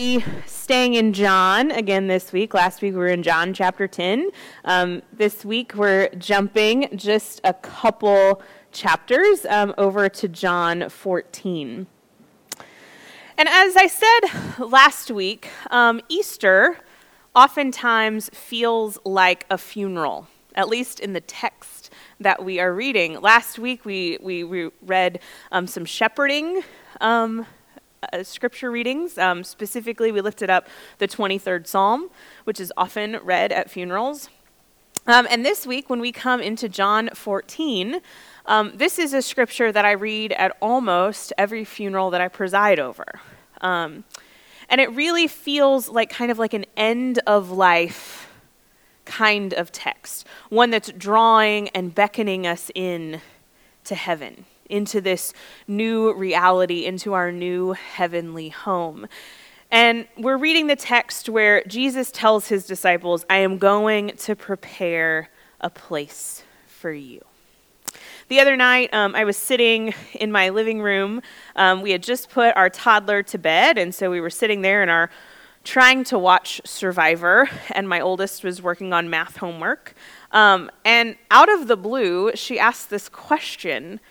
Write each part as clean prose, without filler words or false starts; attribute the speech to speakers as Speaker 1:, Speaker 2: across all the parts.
Speaker 1: be staying in John again this week. Last week we were in John chapter 10. This week we're jumping just a couple chapters over to John 14. And as I said last week, Easter oftentimes feels like a funeral, at least in the text that we are reading. Last week we read some shepherding scripture readings. Specifically, we lifted up the 23rd Psalm, which is often read at funerals. And this week, when we come into John 14, this is a scripture that I read at almost every funeral that I preside over. And it really feels like kind of like an end of life kind of text, one that's drawing and beckoning us in to heaven, into this new reality, into our new heavenly home. And we're reading the text where Jesus tells his disciples, I am going to prepare a place for you. The other night, I was sitting in my living room. We had just put our toddler to bed, and so we were sitting there and trying to watch Survivor, and my oldest was working on math homework. And out of the blue, she asked this question,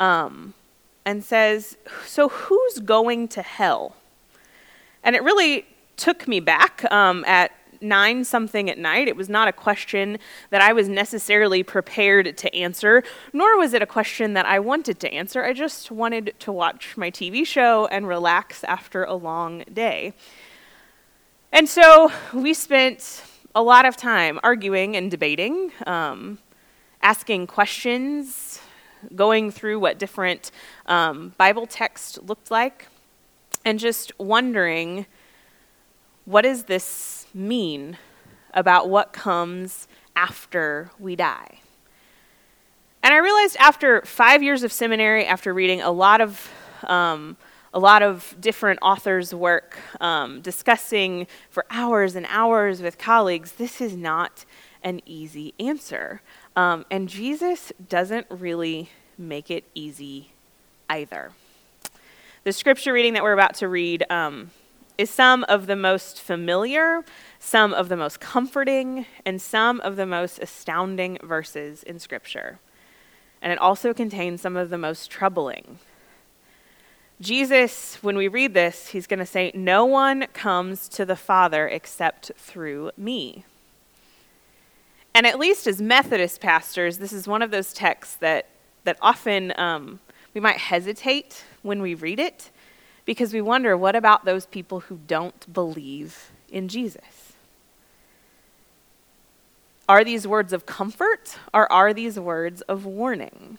Speaker 1: and says, so who's going to hell? And it really took me back at 9-something at night. It was not a question that I was necessarily prepared to answer, nor was it a question that I wanted to answer. I just wanted to watch my TV show and relax after a long day. And so we spent a lot of time arguing and debating, asking questions, going through what different Bible text looked like, and just wondering, what does this mean about what comes after we die? And I realized after 5 years of seminary, after reading a lot of different authors' work, discussing for hours and hours with colleagues, this is not an easy answer. And Jesus doesn't really make it easy either. The scripture reading that we're about to read is some of the most familiar, some of the most comforting, and some of the most astounding verses in Scripture. And it also contains some of the most troubling. Jesus, when we read this, he's going to say, no one comes to the Father except through me. And at least as Methodist pastors, this is one of those texts that often we might hesitate when we read it, because we wonder, what about those people who don't believe in Jesus? Are these words of comfort, or are these words of warning?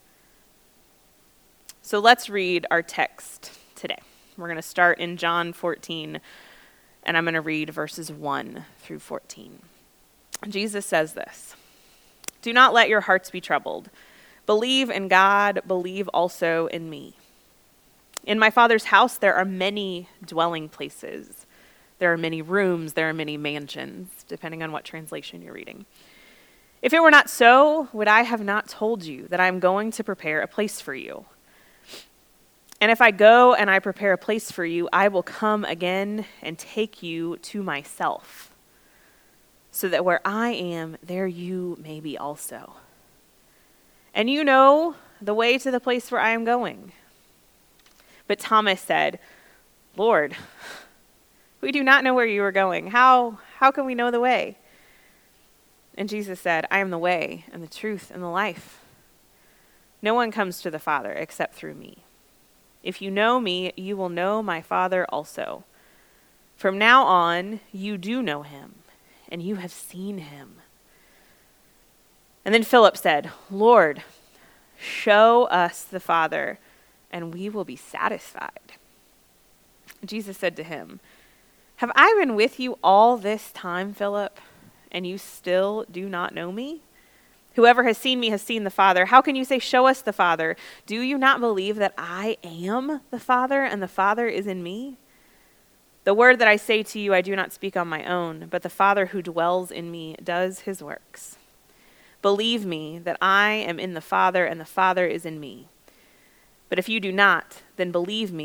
Speaker 1: So let's read our text today. We're going to start in John 14, and I'm going to read verses 1 through 14. Jesus says this, do not let your hearts be troubled. Believe in God, believe also in me. In my Father's house there are many dwelling places. There are many rooms, there are many mansions, depending on what translation you're reading. If it were not so, would I have not told you that I am going to prepare a place for you? And if I go and I prepare a place for you, I will come again and take you to myself, so that where I am, there you may be also. And you know the way to the place where I am going. But Thomas said, Lord, we do not know where you are going. How can we know the way? And Jesus said, I am the way and the truth and the life. No one comes to the Father except through me. If you know me, you will know my Father also. From now on, you do know him, and you have seen him. And then Philip said, Lord, show us the Father, and we will be satisfied. Jesus said to him, have I been with you all this time, Philip, and you still do not know me? Whoever has seen me has seen the Father. How can you say, show us the Father? Do you not believe that I am the Father, and the Father is in me? The word that I say to you, I do not speak on my own, but the Father who dwells in me does his works. Believe me that I am in the Father and the Father is in me. But if you do not, then believe me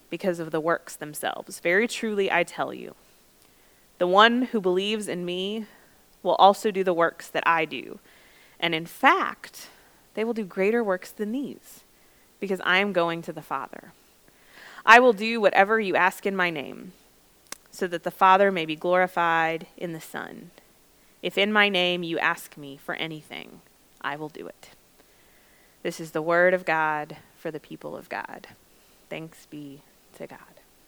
Speaker 1: because of the works themselves. Very truly, I tell you, the one who believes in me will also do the works that I do. And in fact, they will do greater works than these, because I am going to the Father. I will do whatever you ask in my name, so that the Father may be glorified in the Son. If in my name you ask me for anything, I will do it. This is the word of God for the people of God. Thanks be to God.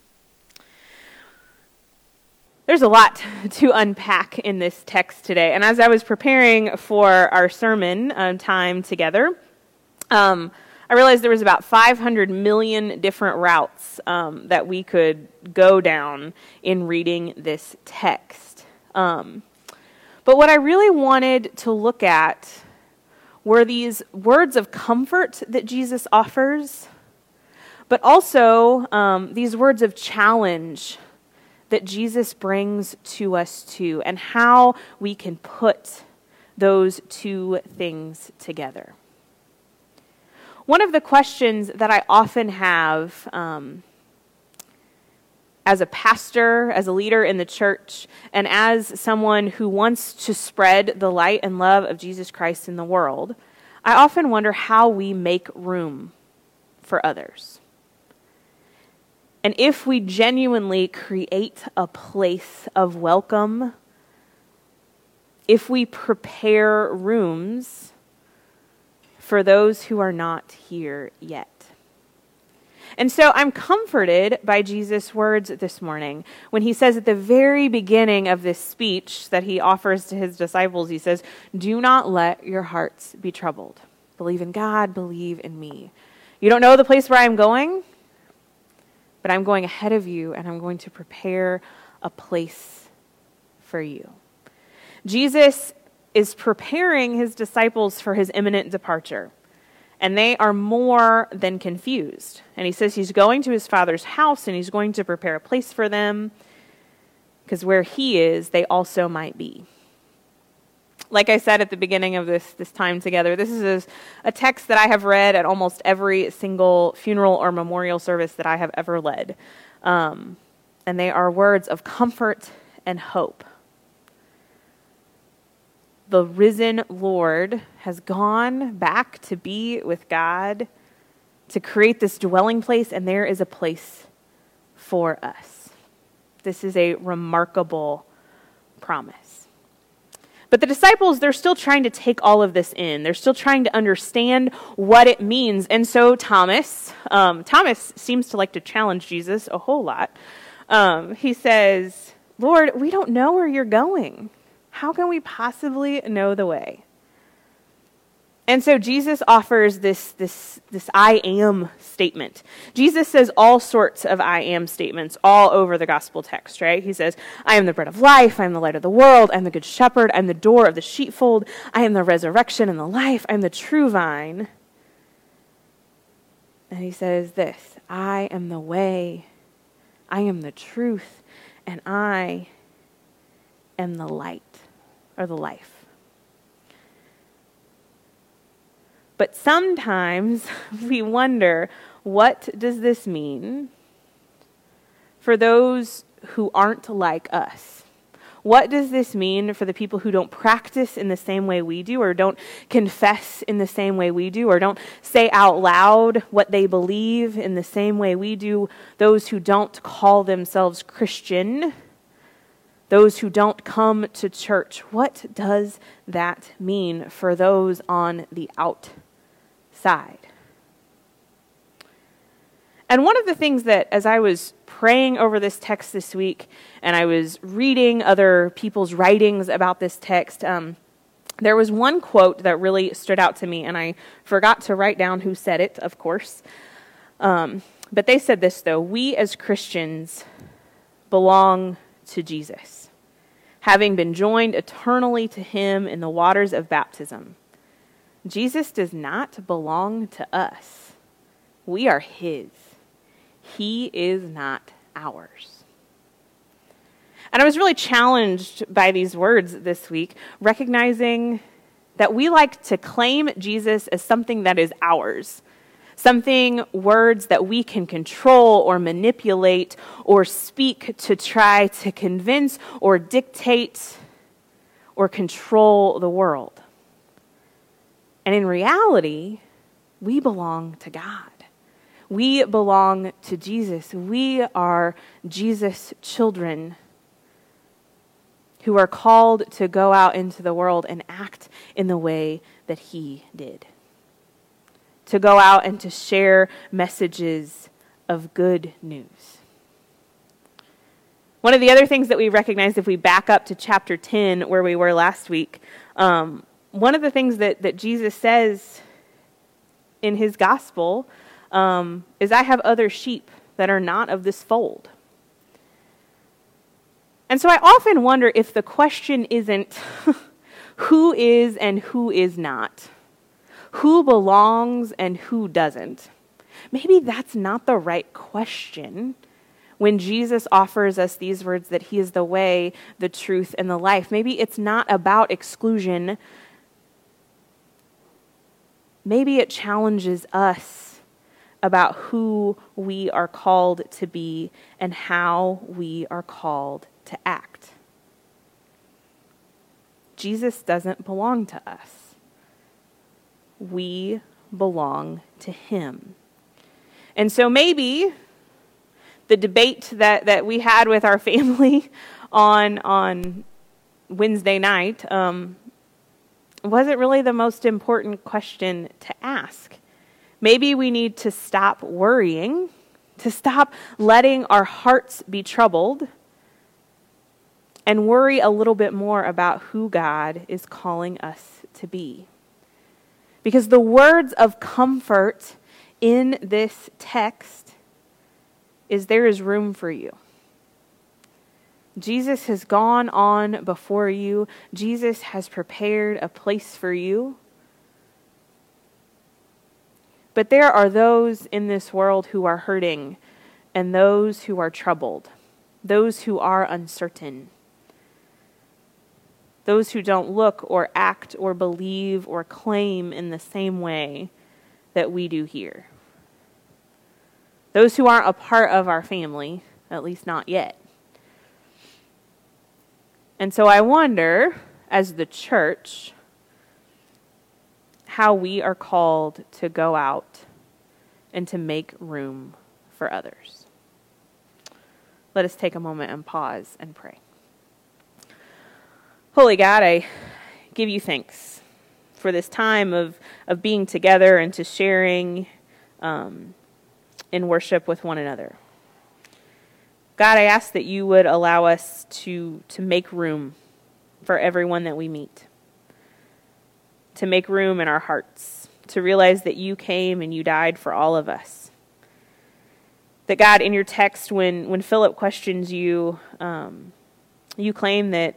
Speaker 1: There's a lot to unpack in this text today. And as I was preparing for our sermon time together, I realized there was about 500 million different routes that we could go down in reading this text. But what I really wanted to look at were these words of comfort that Jesus offers, but also these words of challenge that Jesus brings to us too, and how we can put those two things together. One of the questions that I often have as a pastor, as a leader in the church, and as someone who wants to spread the light and love of Jesus Christ in the world, I often wonder how we make room for others. And if we genuinely create a place of welcome, if we prepare rooms for those who are not here yet. And so I'm comforted by Jesus' words this morning when he says at the very beginning of this speech that he offers to his disciples, he says, "Do not let your hearts be troubled. Believe in God, believe in me. You don't know the place where I'm going, but I'm going ahead of you and I'm going to prepare a place for you." Jesus is preparing his disciples for his imminent departure. And they are more than confused. And he says he's going to his Father's house and he's going to prepare a place for them, because where he is, they also might be. Like I said at the beginning of this time together, this is a text that I have read at almost every single funeral or memorial service that I have ever led. And they are words of comfort and hope. The risen Lord has gone back to be with God, to create this dwelling place, and there is a place for us. This is a remarkable promise. But the disciples, they're still trying to take all of this in. They're still trying to understand what it means. And so Thomas seems to like to challenge Jesus a whole lot. He says, "Lord, we don't know where you're going. How can we possibly know the way?" And so Jesus offers this I am statement. Jesus says all sorts of I am statements all over the gospel text, right? He says, "I am the bread of life. I am the light of the world. I am the good shepherd. I am the door of the sheepfold. I am the resurrection and the life. I am the true vine." And he says this, "I am the way. I am the truth. And I am the light," or the life. But sometimes we wonder, what does this mean for those who aren't like us? What does this mean for the people who don't practice in the same way we do, or don't confess in the same way we do, or don't say out loud what they believe in the same way we do? Those who don't call themselves Christian, those who don't come to church. What does that mean for those on the outside? And one of the things that, as I was praying over this text this week, and I was reading other people's writings about this text, there was one quote that really stood out to me, and I forgot to write down who said it, of course. But they said this, though: "We as Christians belong to Jesus, having been joined eternally to him in the waters of baptism. Jesus does not belong to us. We are his. He is not ours." And I was really challenged by these words this week, recognizing that we like to claim Jesus as something that is ours. words that we can control or manipulate or speak to try to convince or dictate or control the world. And in reality, we belong to God. We belong to Jesus. We are Jesus' children who are called to go out into the world and act in the way that he did. To go out and to share messages of good news. One of the other things that we recognize if we back up to chapter 10, where we were last week, one of the things that Jesus says in his gospel is, I have other sheep that are not of this fold. And so I often wonder if the question isn't who is and who is not, who belongs and who doesn't. Maybe that's not the right question when Jesus offers us these words that he is the way, the truth, and the life. Maybe it's not about exclusion. Maybe it challenges us about who we are called to be and how we are called to act. Jesus doesn't belong to us. We belong to him. And so maybe the debate that we had with our family on Wednesday night wasn't really the most important question to ask. Maybe we need to stop worrying, to stop letting our hearts be troubled, and worry a little bit more about who God is calling us to be. Because the words of comfort in this text is there is room for you. Jesus has gone on before you. Jesus has prepared a place for you. But there are those in this world who are hurting, and those who are troubled, those who are uncertain, those who don't look or act or believe or claim in the same way that we do here. Those who aren't a part of our family, at least not yet. And so I wonder, as the church, how we are called to go out and to make room for others. Let us take a moment and pause and pray. Holy God, I give you thanks for this time of being together and to sharing in worship with one another. God, I ask that you would allow us to make room for everyone that we meet. To make room in our hearts. To realize that you came and you died for all of us. That God, in your text, when Philip questions you, you claim that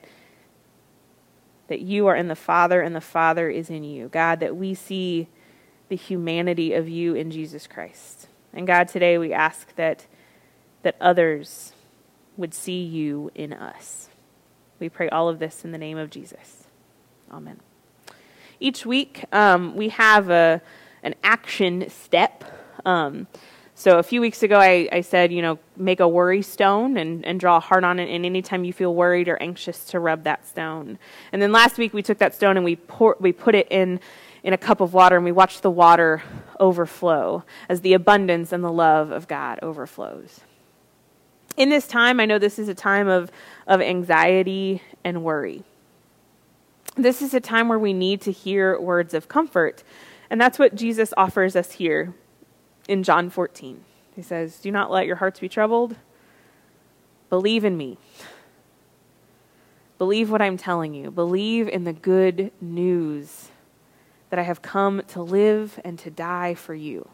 Speaker 1: you are in the Father and the Father is in you. God, that we see the humanity of you in Jesus Christ. And God, today we ask that others would see you in us. We pray all of this in the name of Jesus. Amen. Each week we have an action step. So a few weeks ago I said, make a worry stone and draw a heart on it, and anytime you feel worried or anxious to rub that stone. And then last week we took that stone and we put it in a cup of water, and we watched the water overflow as the abundance and the love of God overflows. In this time, I know this is a time of anxiety and worry. This is a time where we need to hear words of comfort, and that's what Jesus offers us here in John 14. He says, do not let your hearts be troubled. Believe in me. Believe what I'm telling you. Believe in the good news that I have come to live and to die for you.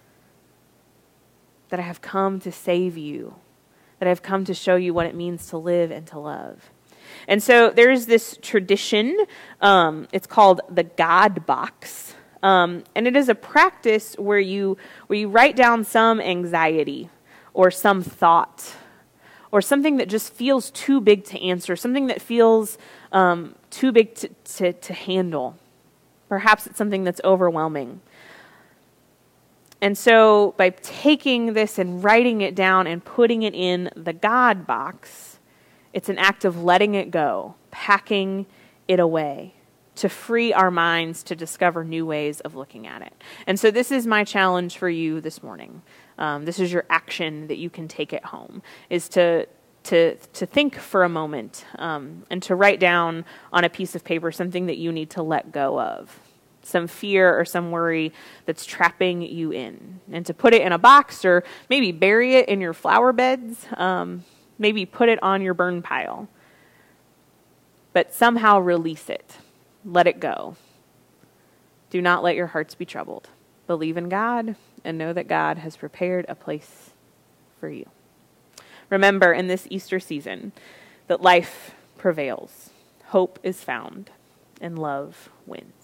Speaker 1: That I have come to save you. That I have come to show you what it means to live and to love. And so there's this tradition. It's called the God Box. And it is a practice where you write down some anxiety or some thought or something that just feels too big to answer, something that feels too big to handle. Perhaps it's something that's overwhelming. And so by taking this and writing it down and putting it in the God box, it's an act of letting it go, packing it away, to free our minds to discover new ways of looking at it. And so this is my challenge for you this morning. This is your action that you can take at home, is to think for a moment and to write down on a piece of paper something that you need to let go of, some fear or some worry that's trapping you in, and to put it in a box or maybe bury it in your flower beds, maybe put it on your burn pile, but somehow release it. Let it go. Do not let your hearts be troubled. Believe in God and know that God has prepared a place for you. Remember in this Easter season that life prevails, hope is found, and love wins.